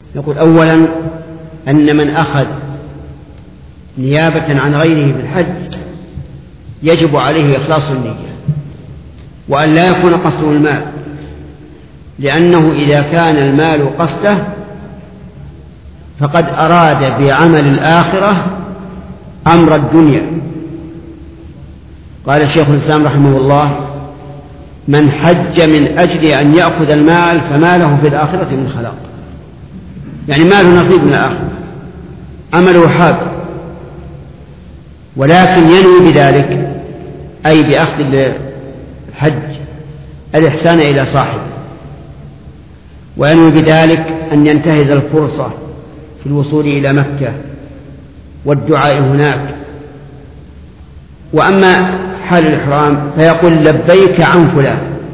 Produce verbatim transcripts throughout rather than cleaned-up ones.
يقول أولا أن من أخذ نيابة عن غيره في الحج يجب عليه إخلاص النية، وأن لا يكون قصده المال، لأنه إذا كان المال قصده فقد أراد بعمل الآخرة أمر الدنيا. قال الشيخ الإسلام رحمه الله: من حج من أجل أن يأخذ المال فما له في الآخرة من خلاق، يعني ما له نصيب من الآخرة، عمله حاضر، ولكن ينوي بذلك أي بأخذ الحج الإحسان إلى صاحبه، وينوي بذلك أن ينتهز الفرصة في الوصول إلى مكة والدعاء هناك. وأما حال الإحرام فيقول لبيك عن فلان،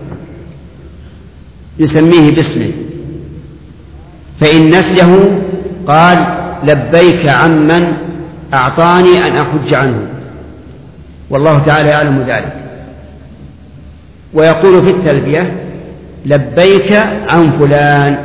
يسميه باسمه، فإن نسيه قال لبيك عمن أعطاني أن أحج عنه، والله تعالى يعلم ذلك. ويقول في التلبية لبيك عن فلان.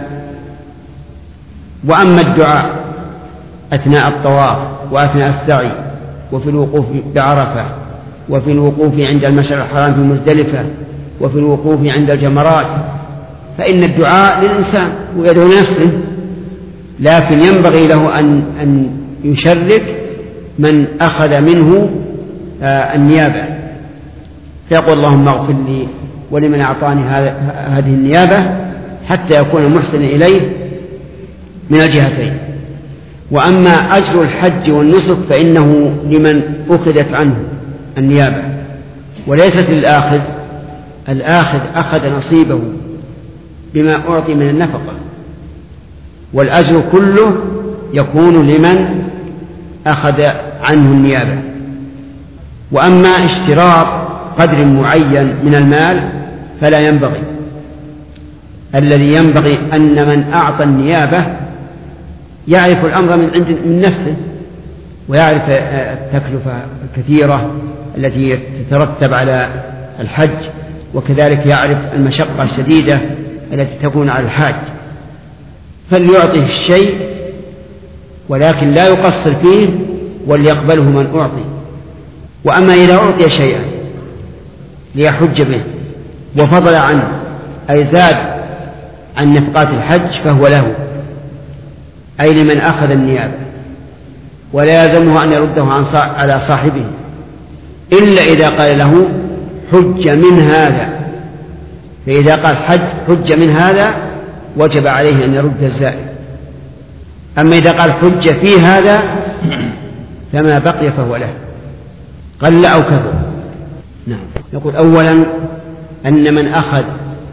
وأما الدعاء أثناء الطواف وأثناء السعي وفي الوقوف بعرفة وفي الوقوف عند المشعر الحرام في مزدلفة وفي الوقوف عند الجمرات، فإن الدعاء للإنسان ويدعو نفسه، لكن ينبغي له أن, أن يشرك من أخذ منه آه النيابة، فيقول اللهم اغفر لي ولمن أعطاني هذه النيابة، حتى يكون محسن إليه من الجهتين. وأما أجر الحج والنسك فإنه لمن أخذت عنه النيابة وليست للآخذ. الآخذ أخذ نصيبه بما أعطي من النفقة، والأجر كله يكون لمن أخذ عنه النيابة. وأما اشتراط قدر معين من المال فلا ينبغي. الذي ينبغي أن من أعطى النيابة يعرف الأمر من عند من نفسه، ويعرف التكلفة الكثيرة التي تترتب على الحج، وكذلك يعرف المشقة الشديدة التي تكون على الحاج، فليعطيه الشيء ولكن لا يقصر فيه وليقبله من أعطي. وأما إذا أعطي شيئا ليحج به وفضل عنه أي زاد عن نفقات الحج فهو له، أي لمن أخذ النيابة، ولا يلزمه أن يرده عن على صاحبه إلا إذا قال له حج من هذا، فإذا قال حج حج من هذا وجب عليه أن يرد الزائد. أما إذا قال حج في هذا فما بقي فهو له، قل أو كثر. نعم. يقول أولا أن من أخذ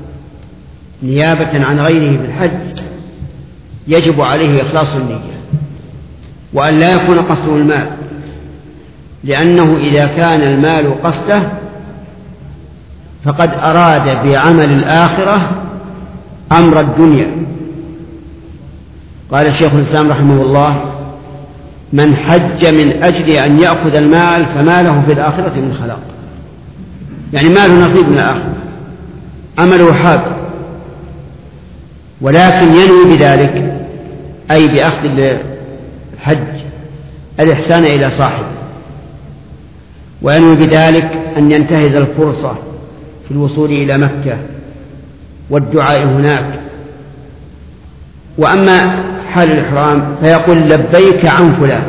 نيابة عن غيره في الحج يجب عليه إخلاص النية، وأن لا يكون قصده المال، لأنه إذا كان المال قصده فقد أراد بعمل الآخرة أمر الدنيا. قال الشيخ الإسلام رحمه الله: من حج من أجل أن يأخذ المال فما له في الآخرة من خلاق، يعني ما له نصيب من الآخرة، عمله حاضر، ولكن ينوي بذلك أي بأخذ الحج الإحسان إلى صاحبه، وينوي بذلك أن ينتهز الفرصة في الوصول إلى مكة والدعاء هناك. وأما حال الإحرام فيقول لبيك عن فلان،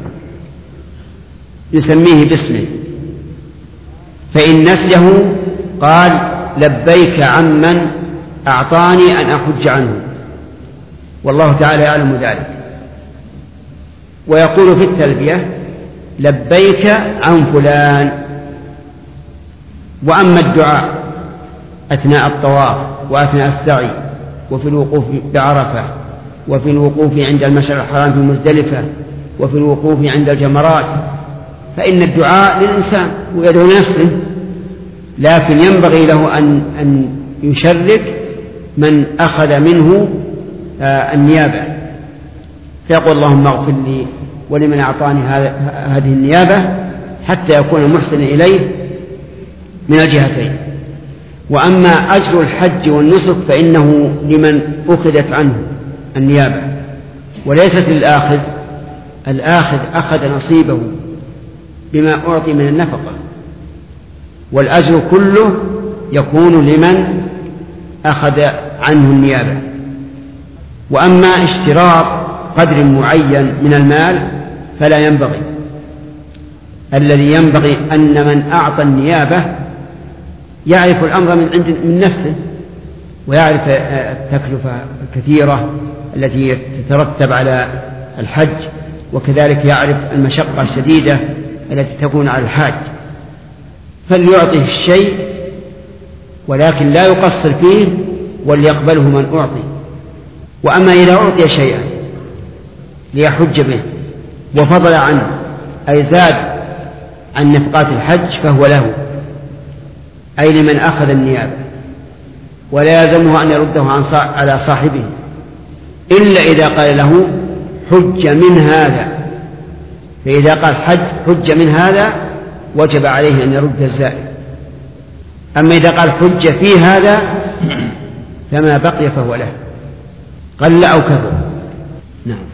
يسميه باسمه، فإن نسيه قال لبيك عمن أعطاني أن أحج عنه، والله تعالى يعلم ذلك. ويقول في التلبية لبيك عن فلان. وأما الدعاء أثناء الطواف وأثناء السعي وفي الوقوف بعرفة وفي الوقوف عند المشعر الحرام في مزدلفة وفي الوقوف عند الجمرات، فإن الدعاء للإنسان ويدعو نفسه، لكن ينبغي له أن, أن يشرك من أخذ منه آه النيابة، فيقول اللهم اغفر لي ولمن أعطاني هذه النيابة، حتى يكون محسن إليه من الجهتين. وأما أجر الحج والنسك فإنه لمن أخذت عنه النيابة وليست للآخذ. الآخذ أخذ نصيبه بما أعطي من النفقة، والأجر كله يكون لمن أخذ عنه النيابة. وأما اشتراط قدر معين من المال فلا ينبغي. الذي ينبغي أن من أعطى النيابة يعرف الأمر من عند من نفسه، ويعرف التكلفة الكثيرة التي تترتب على الحج، وكذلك يعرف المشقة الشديدة التي تكون على الحاج، فليعطه الشيء ولكن لا يقصر فيه وليقبله من أعطي. وأما إذا أعطي شيئا ليحج به وفضل عنه أي زاد عن نفقات الحج فهو له، أي لمن أخذ النيابة، ولا يلزمه أن يرده عن على صاحبه إلا إذا قال له حج من هذا. فإذا قال حج حج من هذا وجب عليه أن يرد الزائد. أما إذا قال حج في هذا فما بقي فهو له، قل أو كثر. نعم.